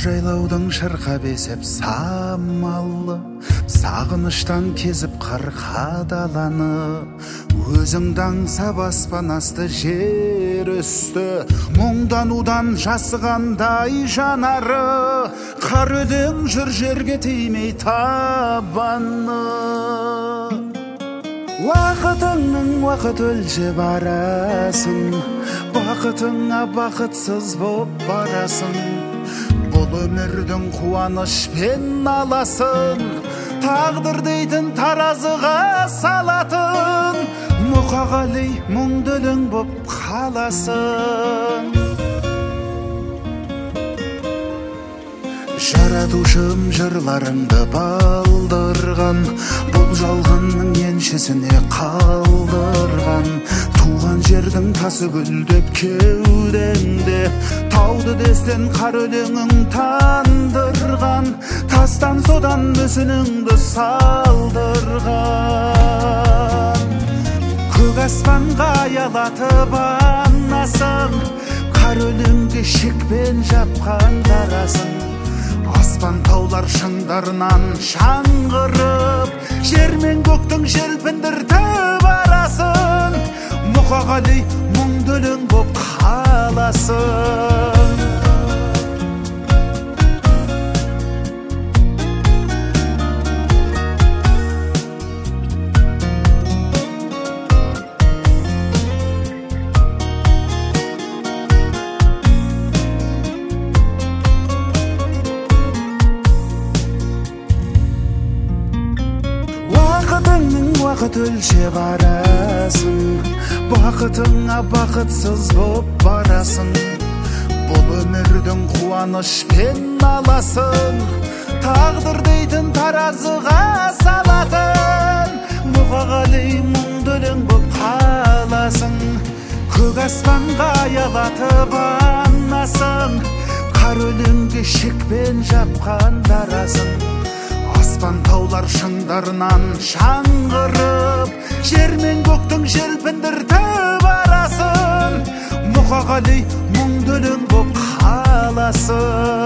жайлаудың шырқап есеп самалы, сағыныштан кезіп қырқа даланы. Өзіңді аңсап аспан асты жер үсті, мұңданудан жасығандай жанары. Қар өлең жүр жерге тимей табаны. Уақытыңның уақыт өлшеп барасың, бақытыңа бақытсыз боп барасың. Бұл өмірдің қуаныш пен аласын тағдыр дейтін таразыға салатын. Мұқағали мұңды өлең боп қаласың. Жаратушым жырларыңды балдырған, бұл жалғанның еншісіне қалдырған. Туған жердің тасы гүлдеп кеудеңде, тауды дестен қар өлеңің тандырған. Тастан содан мүсініңді салдырған. Көк аспанға аялатып анасың, қар өлеңге шекпен жапқан дарасың. Аспан таулар шыңдарынан шаңғырып, жер мен көктің желпіндіртіп арасын. Мұқағали мұңды өлең боп қаласың. Уақыт өлшеп барасың, бақытыңа бақытсыз боп барасың. Бұл өмірдің қуаныш пен аласын тағдыр дейтін таразыға салатын. Мұқағали мұңды өлең боп қаласың. Көк аспанға аялатып анасың, қар өлеңге шекпен жапқан дарасың. Аспан таулар шыңдарынан шаңғырып, жер мен көктің желпіндіртіп арасын. Мұқағали мұңды өлең боп қаласың.